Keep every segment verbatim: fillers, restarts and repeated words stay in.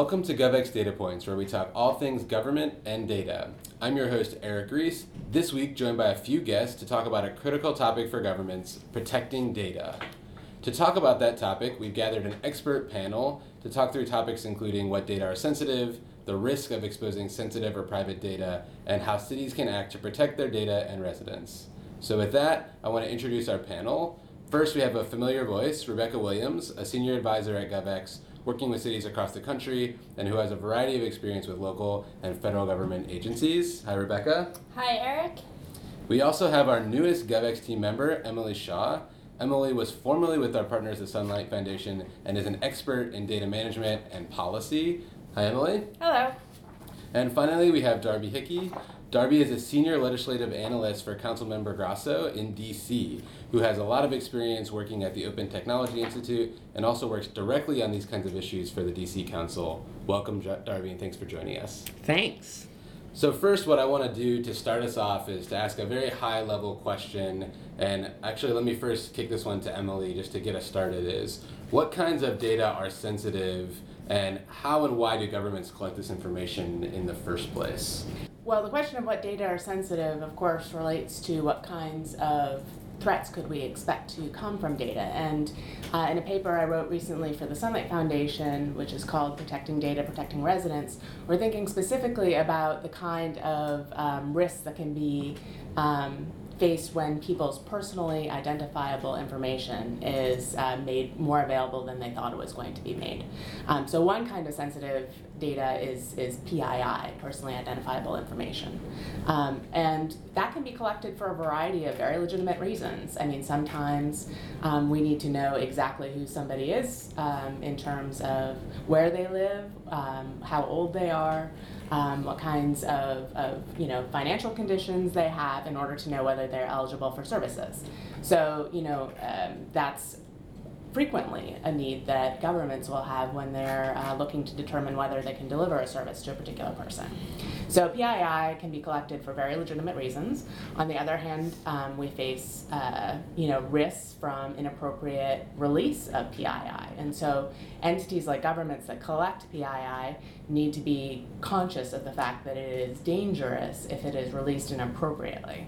Welcome to GovX Data Points, where we talk all things government and data. I'm your host, Eric Reese, this week joined by a few guests to talk about a critical topic for governments, protecting data. To talk about that topic, we've gathered an expert panel to talk through topics including what data are sensitive, the risk of exposing sensitive or private data, and how cities can act to protect their data and residents. So with that, I want to introduce our panel. First, we have a familiar voice, Rebecca Williams, a senior advisor at GovX, working with cities across the country, and who has a variety of experience with local and federal government agencies. Hi, Rebecca. Hi, Eric. We also have our newest GovX team member, Emily Shaw. Emily was formerly with our partners at Sunlight Foundation and is an expert in data management and policy. Hi, Emily. Hello. And finally, we have Darby Hickey. Darby is a senior legislative analyst for Councilmember Grasso in D C, who has a lot of experience working at the Open Technology Institute and also works directly on these kinds of issues for the D C Council. Welcome, Darby, and thanks for joining us. Thanks. So first, what I want to do to start us off is to ask a very high-level question, and actually let me first kick this one to Emily just to get us started, is what kinds of data are sensitive, and how and why do governments collect this information in the first place? Well, the question of what data are sensitive, of course, relates to what kinds of threats could we expect to come from data. And uh, in a paper I wrote recently for the Sunlight Foundation, which is called Protecting Data, Protecting Residents, we're thinking specifically about the kind of um, risks that can be um, faced when people's personally identifiable information is uh, made more available than they thought it was going to be made. Um, so one kind of sensitive data is, is P I I, personally identifiable information. Um, and that can be collected for a variety of very legitimate reasons. I mean, sometimes um, we need to know exactly who somebody is um, in terms of where they live, um, how old they are, Um, what kinds of, of you know financial conditions they have in order to know whether they're eligible for services. So you know um, that's frequently a need that governments will have when they're uh, looking to determine whether they can deliver a service to a particular person. So P I I can be collected for very legitimate reasons. On the other hand, um, we face uh, you know risks from inappropriate release of P I I, and so entities like governments that collect P I I need to be conscious of the fact that it is dangerous if it is released inappropriately.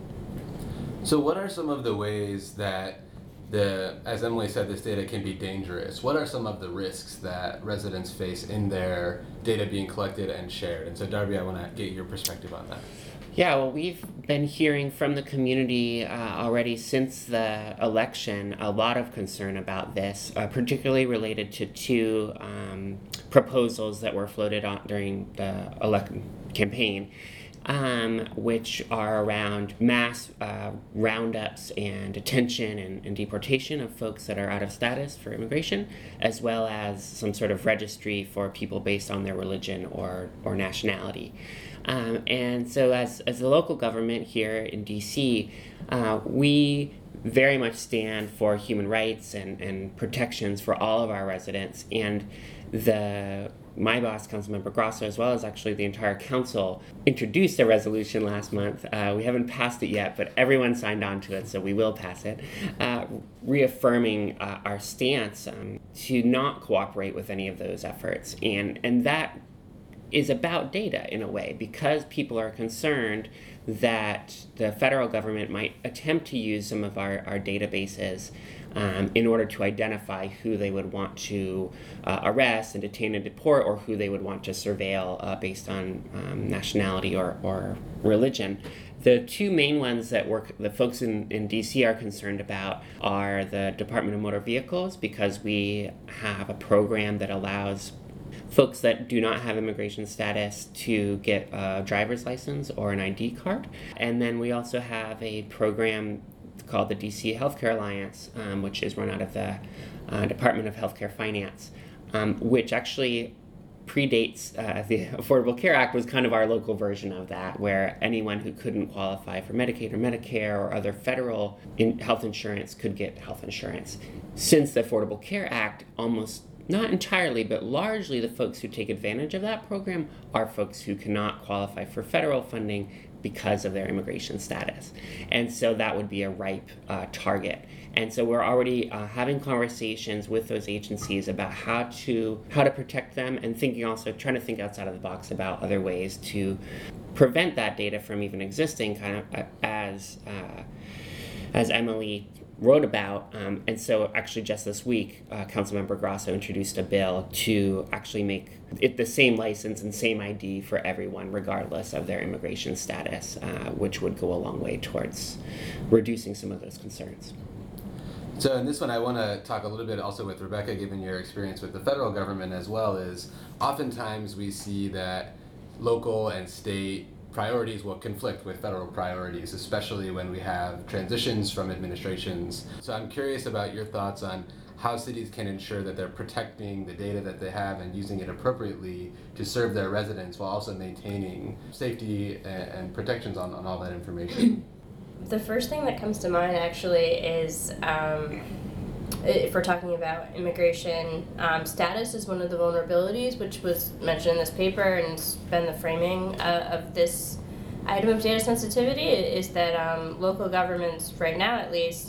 So what are some of the ways that the, as Emily said, this data can be dangerous? What are some of the risks that residents face in their data being collected and shared? And so Darby, I want to get your perspective on that. Yeah, well, we've been hearing from the community uh, already since the election a lot of concern about this, uh, particularly related to two um, proposals that were floated on during the election campaign, um, which are around mass uh, roundups and detention and, and deportation of folks that are out of status for immigration, as well as some sort of registry for people based on their religion or, or nationality. Um, and so as, as the local government here in D C, uh, we very much stand for human rights and, and protections for all of our residents. And the my boss, Councilmember Grasso, as well as actually the entire council, introduced a resolution last month. Uh, we haven't passed it yet, but everyone signed on to it, so we will pass it, uh, reaffirming uh, our stance um, to not cooperate with any of those efforts. And, and that is about data in a way, because people are concerned that the federal government might attempt to use some of our, our databases um, in order to identify who they would want to uh, arrest and detain and deport, or who they would want to surveil uh, based on um, nationality or, or religion. The two main ones that work, the folks in, in D C are concerned about are the Department of Motor Vehicles, because we have a program that allows folks that do not have immigration status to get a driver's license or an I D card. And then we also have a program called the D C Healthcare Alliance, um, which is run out of the uh, Department of Healthcare Finance, um, which actually predates uh, the Affordable Care Act, was kind of our local version of that, where anyone who couldn't qualify for Medicaid or Medicare or other federal in health insurance could get health insurance. Since the Affordable Care Act, almost not entirely, but largely the folks who take advantage of that program are folks who cannot qualify for federal funding because of their immigration status. And so that would be a ripe uh, target. And so we're already uh, having conversations with those agencies about how to how to protect them, and thinking also, trying to think outside of the box about other ways to prevent that data from even existing, kind of uh, as uh, as Emily wrote about. Um, and so actually just this week, uh, Councilmember Grasso introduced a bill to actually make it the same license and same I D for everyone, regardless of their immigration status, uh, which would go a long way towards reducing some of those concerns. So in this one, I want to talk a little bit also with Rebecca, given your experience with the federal government as well, is oftentimes we see that local and state priorities will conflict with federal priorities, especially when we have transitions from administrations. So I'm curious about your thoughts on how cities can ensure that they're protecting the data that they have and using it appropriately to serve their residents while also maintaining safety and, and protections on, on all that information. The first thing that comes to mind actually is, um, if we're talking about immigration, um, status is one of the vulnerabilities, which was mentioned in this paper and has been the framing uh, of this item of data sensitivity, is that um, local governments, right now at least,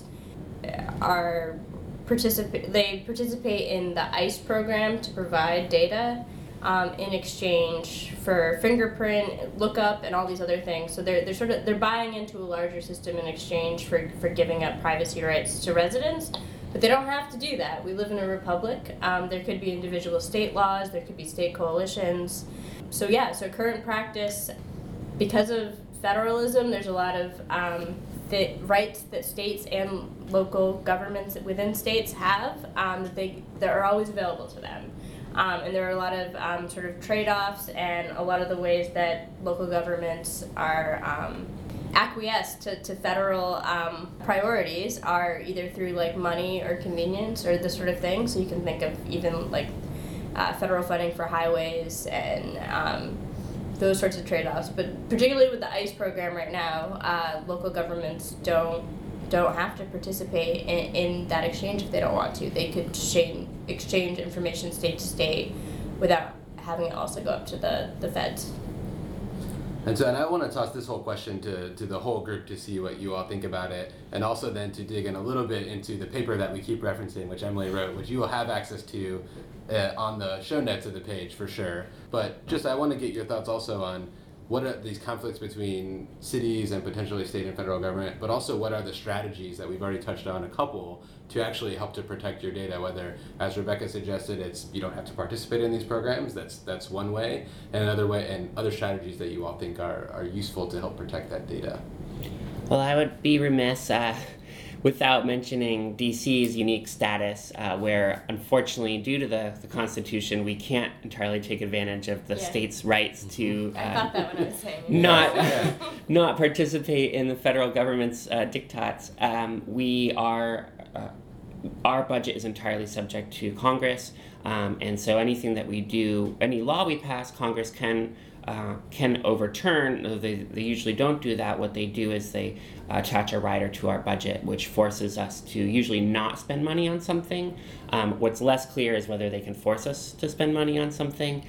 are participate. They participate in the ICE program to provide data Um, in exchange for fingerprint lookup and all these other things. So they're they're sort of they're buying into a larger system in exchange for, for giving up privacy rights to residents. But they don't have to do that. We live in a republic. Um, there could be individual state laws. There could be state coalitions. So yeah. So current practice, because of federalism, there's a lot of um, the rights that states and local governments within states have um, that they that are always available to them. Um, and there are a lot of um, sort of trade-offs, and a lot of the ways that local governments are um, acquiesced to, to federal um, priorities are either through like money or convenience or this sort of thing. So you can think of even like uh, federal funding for highways and um, those sorts of trade-offs. But particularly with the ICE program right now, uh, local governments don't don't have to participate in, in that exchange if they don't want to. They could exchange, exchange information state to state without having it also go up to the, the feds. And so, and I want to toss this whole question to, to the whole group to see what you all think about it, and also then to dig in a little bit into the paper that we keep referencing, which Emily wrote, which you will have access to uh, on the show notes of the page for sure. But just I want to get your thoughts also on what are these conflicts between cities and potentially state and federal government, but also what are the strategies that we've already touched on a couple to actually help to protect your data, whether, as Rebecca suggested, it's you don't have to participate in these programs, that's that's one way, and another way, and other strategies that you all think are, are useful to help protect that data. Well, I would be remiss uh, without mentioning D C's unique status, uh, where unfortunately, due to the, the Constitution, we can't entirely take advantage of the Yeah. state's rights to uh, I thought that when I was saying it. not Yeah. not participate in the federal government's uh, diktats. Um, we are uh, our budget is entirely subject to Congress, um, and so anything that we do, any law we pass, Congress can. Uh, can overturn. They, they usually don't do that. What they do is they uh, attach a rider to our budget, which forces us to usually not spend money on something. Um, what's less clear is whether they can force us to spend money on something.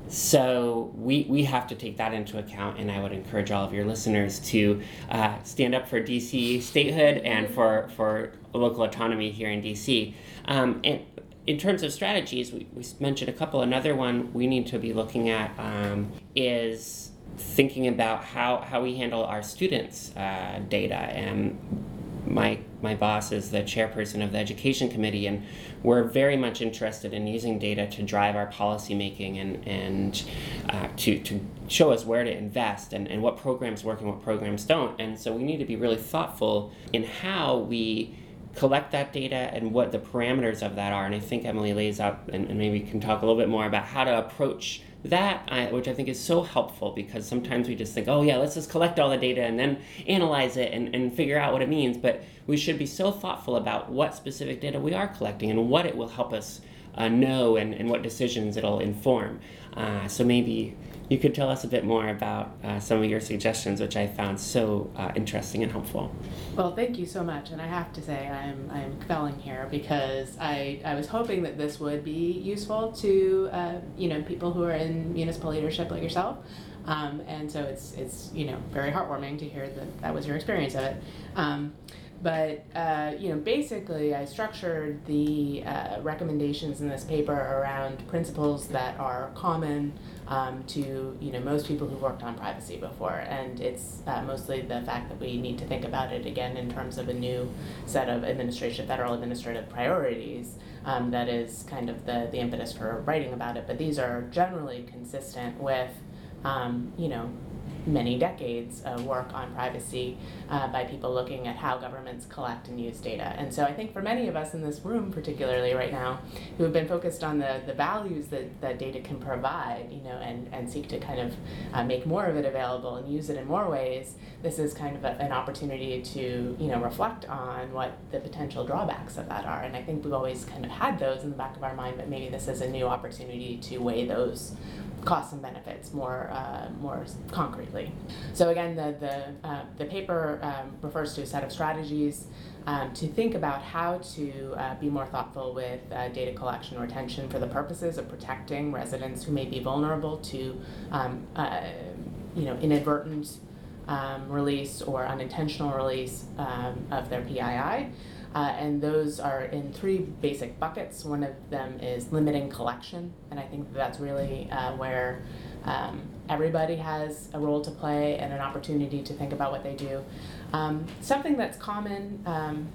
So we, we have to take that into account, and I would encourage all of your listeners to uh, stand up for D C statehood and for, for local autonomy here in D C. Um, and in terms of strategies, we, we mentioned a couple. Another one we need to be looking at um, is thinking about how, how we handle our students' uh, data. And my my boss is the chairperson of the education committee, and we're very much interested in using data to drive our policy making and and uh, to to show us where to invest and, and what programs work and what programs don't. And so we need to be really thoughtful in how we collect that data and what the parameters of that are. And I think Emily lays out, and, and maybe can talk a little bit more about how to approach that, uh, which I think is so helpful, because sometimes we just think, oh yeah, let's just collect all the data and then analyze it and, and figure out what it means. But we should be so thoughtful about what specific data we are collecting and what it will help us uh, know and, and what decisions it'll inform. Uh, so maybe you could tell us a bit more about uh, some of your suggestions, which I found so uh, interesting and helpful. Well, thank you so much, and I have to say I'm I'm quelling here because I, I was hoping that this would be useful to uh, you know people who are in municipal leadership like yourself, Um, and so it's, it's, you know, very heartwarming to hear that that was your experience of it. Um, But, uh, you know, basically I structured the uh, recommendations in this paper around principles that are common um, to, you know, most people who've worked on privacy before. And it's uh, mostly the fact that we need to think about it again in terms of a new set of administration, federal administrative priorities. Um, that is kind of the, the impetus for writing about it. But these are generally consistent with, um, you know, many decades of work on privacy uh, by people looking at how governments collect and use data. And so I think for many of us in this room, particularly right now, who have been focused on the, the values that, that data can provide, you know, and, and seek to kind of uh, make more of it available and use it in more ways, this is kind of a, an opportunity to, you know, reflect on what the potential drawbacks of that are. And I think we've always kind of had those in the back of our mind, but maybe this is a new opportunity to weigh those costs and benefits more uh, more concretely. So again, the the, uh, the paper um, refers to a set of strategies um, to think about how to uh, be more thoughtful with uh, data collection or retention for the purposes of protecting residents who may be vulnerable to um, uh, you know, inadvertent um, release or unintentional release um, of their P I I. Uh, and those are in three basic buckets. One of them is limiting collection, and I think that's really uh, where um, everybody has a role to play and an opportunity to think about what they do. Um, something that's common um,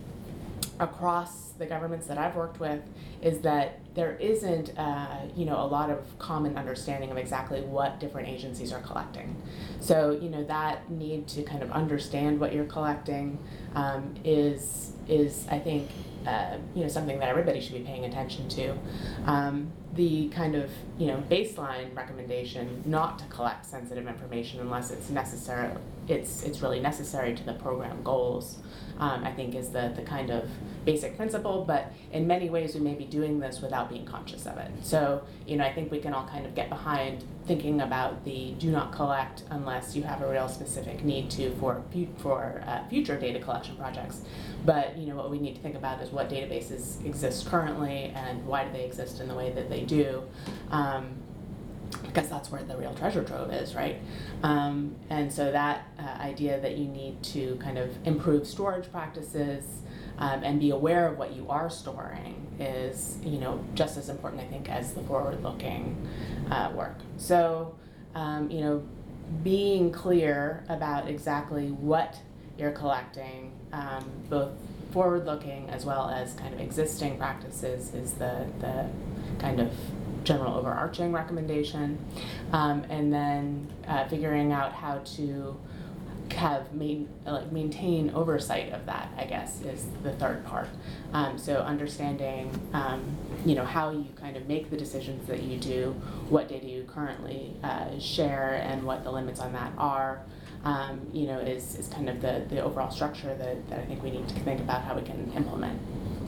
across the governments that I've worked with is that there isn't, uh, you know, a lot of common understanding of exactly what different agencies are collecting. So, you know, that need to kind of understand what you're collecting um, is, is I think, uh, you know, something that everybody should be paying attention to. Um, the kind of, you know, baseline recommendation not to collect sensitive information unless it's necessary, it's it's really necessary to the program goals, um, I think is the, the kind of basic principle, but in many ways we may be doing this without being conscious of it. So, you know, I think we can all kind of get behind thinking about the do not collect unless you have a real specific need to for, for uh, future data collection projects. But, you know, what we need to think about is what databases exist currently and why do they exist in the way that they do. Um, because that's where the real treasure trove is, right? Um, and so that uh, idea that you need to kind of improve storage practices um, and be aware of what you are storing is, you know, just as important, I think, as the forward-looking uh, work. So, um, you know, being clear about exactly what you're collecting, um, both forward-looking as well as kind of existing practices, is the the kind of general overarching recommendation, um, and then uh, figuring out how to have main, like maintain oversight of that, I guess, is the third part. Um, so understanding, um, you know, how you kind of make the decisions that you do, what data you currently uh, share, and what the limits on that are. Um, you know, is, is kind of the, the overall structure that, that I think we need to think about how we can implement.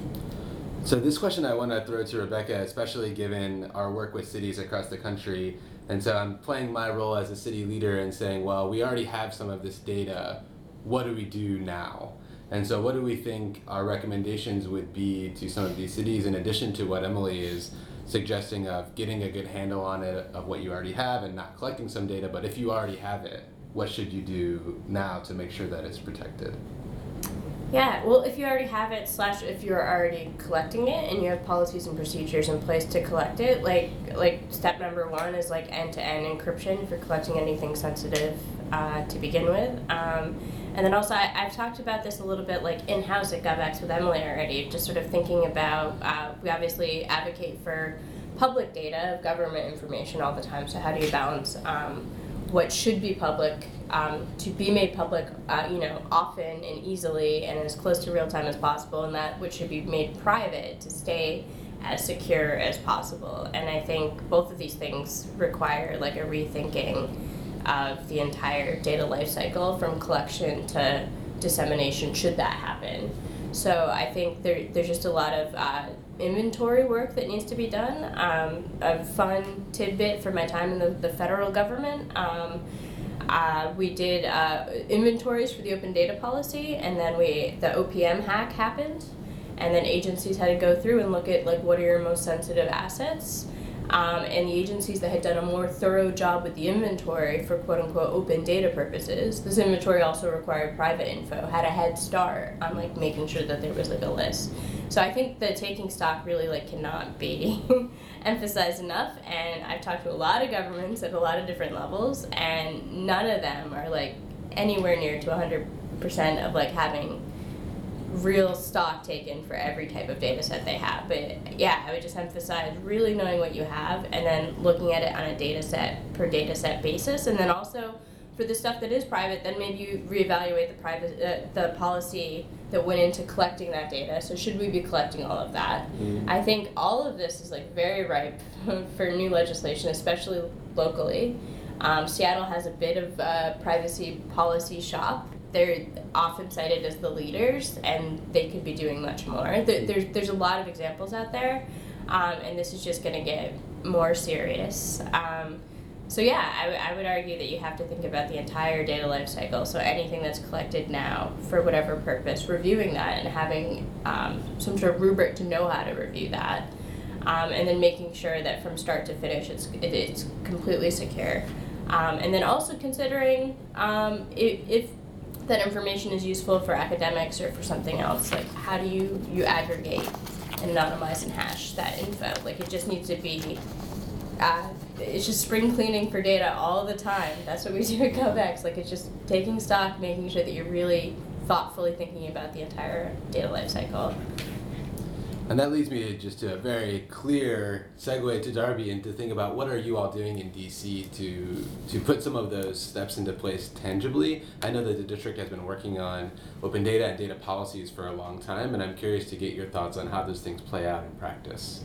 So this question I want to throw to Rebecca, especially given our work with cities across the country. And so I'm playing my role as a city leader and saying, well, we already have some of this data. What do we do now? And so what do we think our recommendations would be to some of these cities, in addition to what Emily is suggesting of getting a good handle on it, of what you already have and not collecting some data, but if you already have it, what should you do now to make sure that it's protected? Yeah, well, if you already have it, slash if you're already collecting it and you have policies and procedures in place to collect it, like like step number one is like end-to-end encryption for collecting anything sensitive uh, to begin with. Um, and then also, I, I've talked about this a little bit like in-house at GovX with Emily already, just sort of thinking about, uh, we obviously advocate for public data of government information all the time, so how do you balance um, what should be public um, to be made public, uh, you know, often and easily and as close to real time as possible, and that which should be made private to stay as secure as possible. And I think both of these things require like a rethinking of the entire data life cycle from collection to dissemination, should that happen. So I think there, there's just a lot of uh, inventory work that needs to be done. Um, a fun tidbit from my time in the, the federal government, um, uh, we did uh, inventories for the open data policy, and then we the O P M hack happened, and then agencies had to go through and look at like what are your most sensitive assets, Um, and the agencies that had done a more thorough job with the inventory for quote-unquote open data purposes, this inventory also required private info, had a head start on like making sure that there was like a list. So I think that taking stock really like cannot be emphasized enough, and I've talked to a lot of governments at a lot of different levels, and none of them are like anywhere near to one hundred percent of like having real stock taken for every type of data set they have. But yeah, I would just emphasize really knowing what you have and then looking at it on a data set per data set basis, and then also for the stuff that is private, then maybe you reevaluate the private uh, the policy that went into collecting that data. So should we be collecting all of that? Mm-hmm. I think all of this is like very ripe for new legislation, especially locally. Um, Seattle has a bit of a privacy policy shop. They're often cited as the leaders, and they could be doing much more. There, there's there's a lot of examples out there, um, and this is just going to get more serious. Um, so yeah, I, w- I would argue that you have to think about the entire data life cycle. So anything that's collected now, for whatever purpose, reviewing that and having um, some sort of rubric to know how to review that, um, and then making sure that from start to finish it's it, it's completely secure. Um, and then also considering um, if, if that information is useful for academics or for something else, like how do you, you aggregate and anonymize and hash that info? Like it just needs to be, uh, it's just spring cleaning for data all the time. That's what we do at GovX. Like it's just taking stock, making sure that you're really thoughtfully thinking about the entire data lifecycle. And that leads me to just to a very clear segue to Darby and to think about what are you all doing in D C to to put some of those steps into place tangibly. I know that the district has been working on open data and data policies for a long time, and I'm curious to get your thoughts on how those things play out in practice.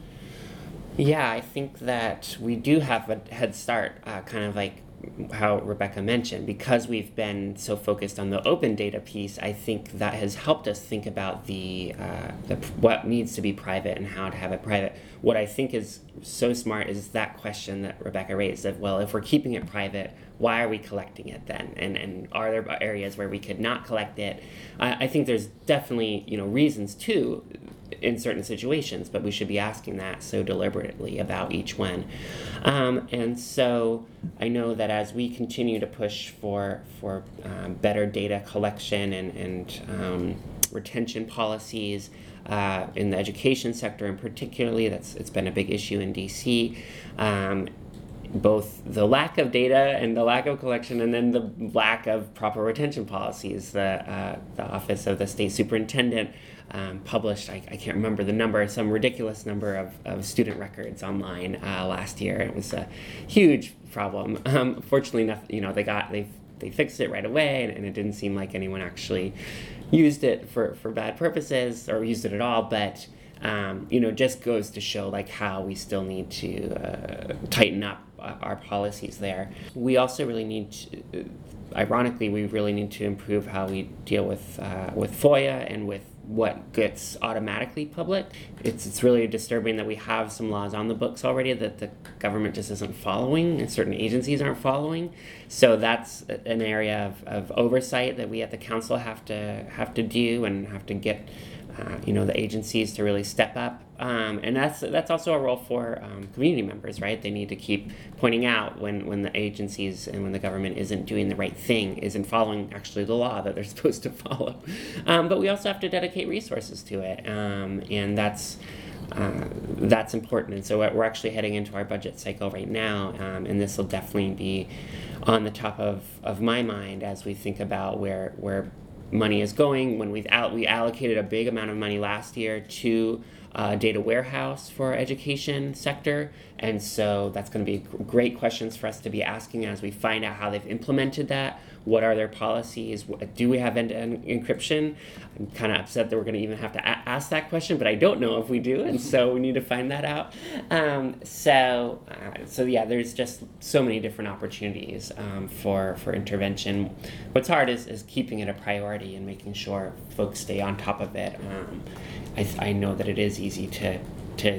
Yeah, I think that we do have a head start, uh, kind of like how Rebecca mentioned, because we've been so focused on the open data piece. I think that has helped us think about the, uh, the what needs to be private and how to have it private. What I think is so smart is that question that Rebecca raised of, well, if we're keeping it private, why are we collecting it then? And and are there areas where we could not collect it? I, I think there's definitely, you know, reasons too in certain situations, but we should be asking that so deliberately about each one. Um, and so I know that as we continue to push for for um, better data collection and, and um, retention policies uh, in the education sector in particularly, that's it's been a big issue in D C. Um, both the lack of data and the lack of collection, and then the lack of proper retention policies. The, uh, the Office of the State Superintendent um, published, I, I can't remember the number, some ridiculous number of, of student records online uh, last year. It was a huge problem. Um, fortunately enough, you know, they got they they fixed it right away, and, and it didn't seem like anyone actually used it for, for bad purposes or used it at all, but um, you know, just goes to show like how we still need to uh, tighten up our policies there. We also really need to, ironically, we really need to improve how we deal with uh, with FOIA and with what gets automatically public. It's it's really disturbing that we have some laws on the books already that the government just isn't following and certain agencies aren't following. So that's an area of, of oversight that we at the council have to have to do and have to get uh, you know, the agencies to really step up. Um, and that's that's also a role for um, community members, right? They need to keep pointing out when, when the agencies and when the government isn't doing the right thing, isn't following actually the law that they're supposed to follow. Um, but we also have to dedicate resources to it, um, and that's uh, that's important. And so we're actually heading into our budget cycle right now, um, and this will definitely be on the top of, of my mind as we think about where where money is going. When we've out we allocated a big amount of money last year to Uh, data warehouse for our education sector, and so that's going to be great questions for us to be asking as we find out how they've implemented that. What are their policies? Do we have end-to-end encryption? I'm kind of upset that we're going to even have to a- ask that question, but I don't know if we do, and so we need to find that out. Um, so, uh, so yeah, there's just so many different opportunities um, for for intervention. What's hard is, is keeping it a priority and making sure folks stay on top of it. Um, I, th- I know that it is easy to to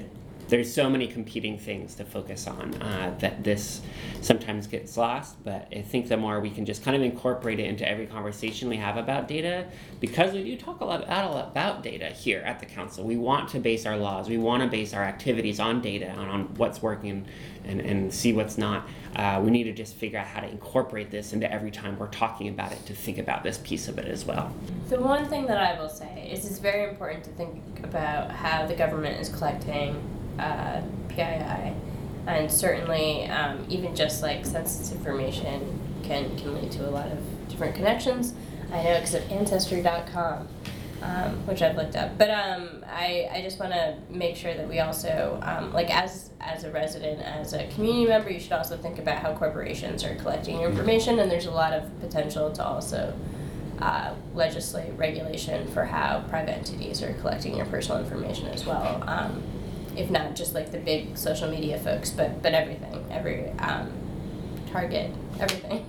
there's so many competing things to focus on uh, that this sometimes gets lost, but I think the more we can just kind of incorporate it into every conversation we have about data, because we do talk a lot about, about data here at the council. We want to base our laws, we want to base our activities on data, on, on what's working and, and see what's not. Uh, we need to just figure out how to incorporate this into every time we're talking about it, to think about this piece of it as well. The one thing that I will say is it's very important to think about how the government is collecting uh, P I I, and certainly um, even just like census information can, can lead to a lot of different connections. I know because of Ancestry dot com, um, which I've looked up. But um, I, I just want to make sure that we also, um, like as as a resident, as a community member, you should also think about how corporations are collecting your information, and there's a lot of potential to also uh, legislate regulation for how private entities are collecting your personal information as well. Um, if not just like the big social media folks, but, but everything, every um, Target, everything.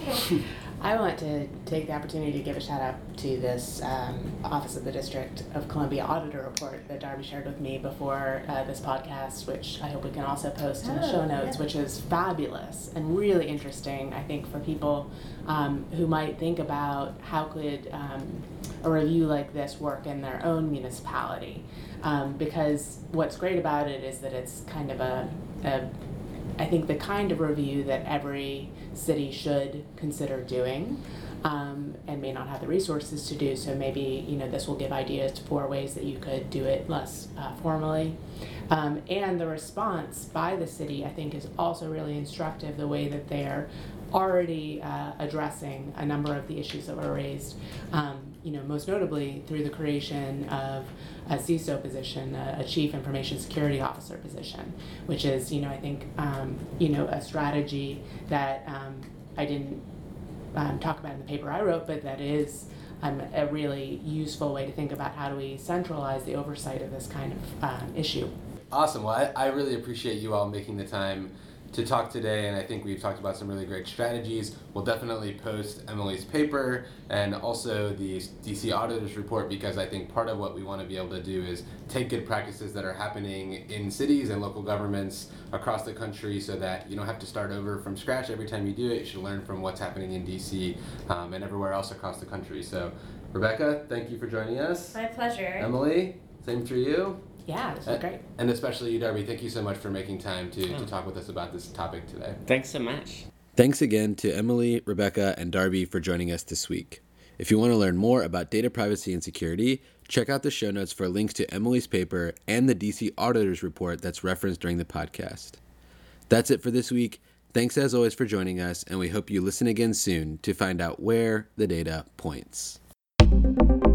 I want to take the opportunity to give a shout out to this um, Office of the District of Columbia Auditor report that Darby shared with me before uh, this podcast, which I hope we can also post in the Oh, show notes, yeah. which is fabulous and really interesting, I think, for people um, who might think about how could um, a review like this work in their own municipality. Um, because what's great about it is that it's kind of a, a I think the kind of review that every city should consider doing, um, and may not have the resources to do. So maybe, you know, this will give ideas for ways that you could do it less uh, formally. Um, and the response by the city, I think, is also really instructive, the way that they're already uh, addressing a number of the issues that were raised, um, you know, most notably through the creation of a C I S O position, a, a Chief Information Security Officer position, which is, you know, I think, um, you know, a strategy that um, I didn't um, talk about in the paper I wrote, but that is um, a really useful way to think about how do we centralize the oversight of this kind of um, issue. Awesome. Well, I, I really appreciate you all making the time to talk today, and I think we've talked about some really great strategies. We'll definitely post Emily's paper and also the D C Auditor's report, because I think part of what we want to be able to do is take good practices that are happening in cities and local governments across the country, so that you don't have to start over from scratch every time you do it. You should learn from what's happening in D C um, and everywhere else across the country. So, Rebecca, thank you for joining us. My pleasure. Emily, same for you. Yeah, this was great. And especially you, Darby, thank you so much for making time to, to talk with us about this topic today. Thanks so much. Thanks again to Emily, Rebecca, and Darby for joining us this week. If you want to learn more about data privacy and security, check out the show notes for links to Emily's paper and the D C Auditor's report that's referenced during the podcast. That's it for this week. Thanks as always for joining us, and we hope you listen again soon to find out where the data points.